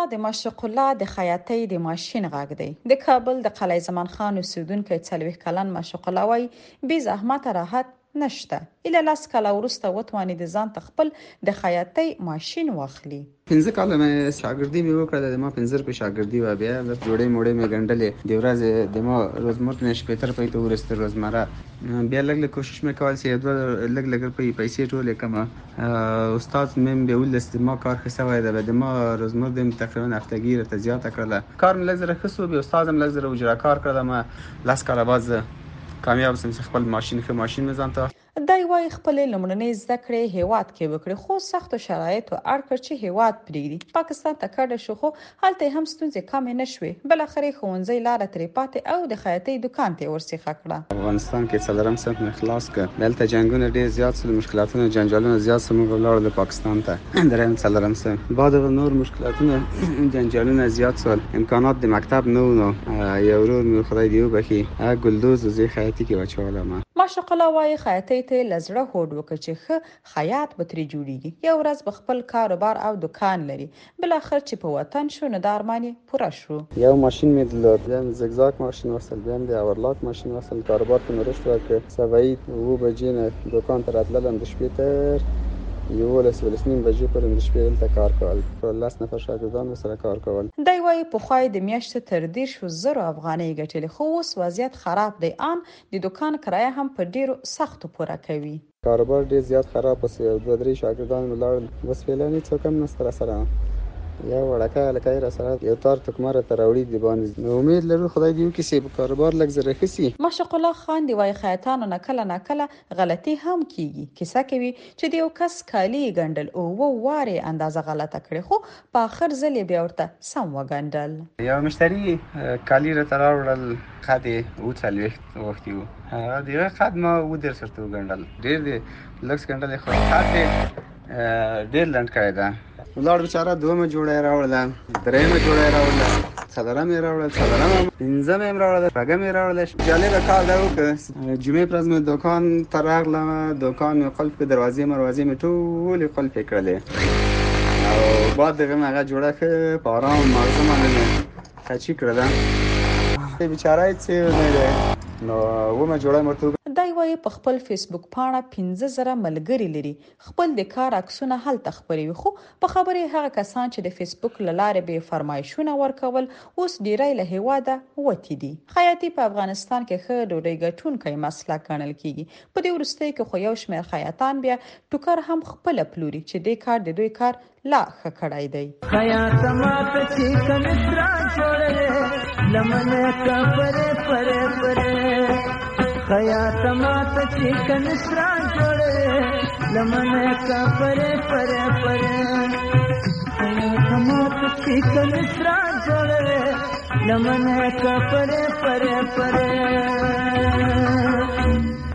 د مشرق الله د خیاطۍ د ماشین غږ دی. د کابل د قلعه زمان خان اوسیدونکو 40 کلن مشرق الله وای بې زحمت راحت نشته. اله لاس کاله ورسته وتواني د ځان تخپل د خیاطۍ ماشین واخلي. 15 کاله مې شاګردي مې وکړه، د ما 15 په شاګردي و بیا د جوړې موړې مې ګنډلې د ورځې د ما روزمره نش په تر پېټو ورسته روزمره بیا لږ کوشش مې کول چې لږ پیسې ټولې کما استاد مې به ولست ما کار خسوي د ما روزمره د تقریبا هفتګی ته زیاته کړله کار مې لږ زره خسو به استادم لږ زره اجرا کار کړم ما لاس کاله باز کامیاب سم خپل ماشین مې ځانته دای وای خپل لمړنۍ زده کړې هیواد کې وکړي خو سخت شرایط او اړ کړ چې هیواد پریږدي. پاکستان ته کډه شو خو هلته هم ستونزې کم نه شوې. بل اخر ښوونځي لار ترې پاتې او د خیاطۍ دکان ته ورسېخه کړه. افغانستان کې څلورم صنف مې خلاص کړ. دلته جنگونه ډېر زیات سول، مشکلاتونه جنجالونه زیات سول. موږ ولاړو پاکستان ته درېم څلورم صنف بعد نور مشکلاتونه جنجالونه زیات سول. امکانات د مکتب نو یو ورور مې خدای دی وبخي ګلدوز زی خیاطۍ کې واچولم. ماشاء الله وای خیاطۍ ته لزړه هوډ وکړي چې ښه خیاط به ترې جوړیږي. یو ورځ به خپل کاروبار او دکان لري. بل اخر چې په وطن شو نو د ارمان پوره شو. یو ماشین مې درلود، بیا زگزاگ ماشین وصل، بیا د اورلاک ماشین وصل. کاروبار ته مې رشد ورکړ. سوي و بجې نه دکان ته راتلم د شپې تر 11:30 بجې پورې د شپې دلته کار کول. 10 نفر شاګردان سره کار کول. دی وای په خوای د میاشتې تر 10,000 افغانۍ ګټلې خو اوس وضعیت خراب دی. ان د دکان کرایه هم په ډیرو سختو پوره کوي. کاروبار ډیر زیات خراب وسو. 2-3 شاګردان ملاړ بس فعلاني څوک هم نستر سره یا وړکه لکه را سره یو تار تکمره تر وړي دی باندې. نو امید لرو خدای دې وکړي چې په کاروبار لږ زره خسي. مشرق الله خان دی وای خیاطانو نه کله غلطي هم کیږي. کیسه کوي چې د یو کس کالی ګندل او واره اندازه غلطه کړي خو په اخر ځل بیا ورته سم وګندل. یو مشتری کالی را تر وړل خاطه او څلويخت وختي وو. هغه خدمه و در سره وګندل ډیر دی لکس ګندل خو خاطه ډیر لند کړی دا. ولار بیچاره دومه جوړه راوړل، درېمه جوړه راوړل، څلورمه راوړل، پنځمه راوړل، شپږمه راوړل. جالب کار دا وکړ. جمعه پر ورځ مې دکان ته راغلم، دکان مې قلف دروازې مې ټول قلف کړلې او بعد دغه هغه جوړه ک په آرام مغزه باندې خچی کړل. بیچاره چې نه نو ومه جوړه مرته. دای وای په خپل فیسبوک پاڼه 15,000 ملګري لري. خپل د کار عکسونه هلته خبروي خو په خبرې هغه کسان چې د فیسبوک لاره به فرمایشونه ورکول اوس ډیری له هواده وتی دي. خیاطي په افغانستان کې ښه ډوډۍ ګټونکی مسلک ګڼل کیږي. په دې وروستۍ کې خو یو شمېر خیاطان بیا ټوکر هم خپل پلوري چې دې کار د دوی کار لا ښه کړای دی. خیاط ماته چې کنسرا جوړه لمنه کا پره خیاط ماته چې کنسرا جوړه لمنه کا پره خیاط ماته چې کنسرا جوړه لمنه کا پره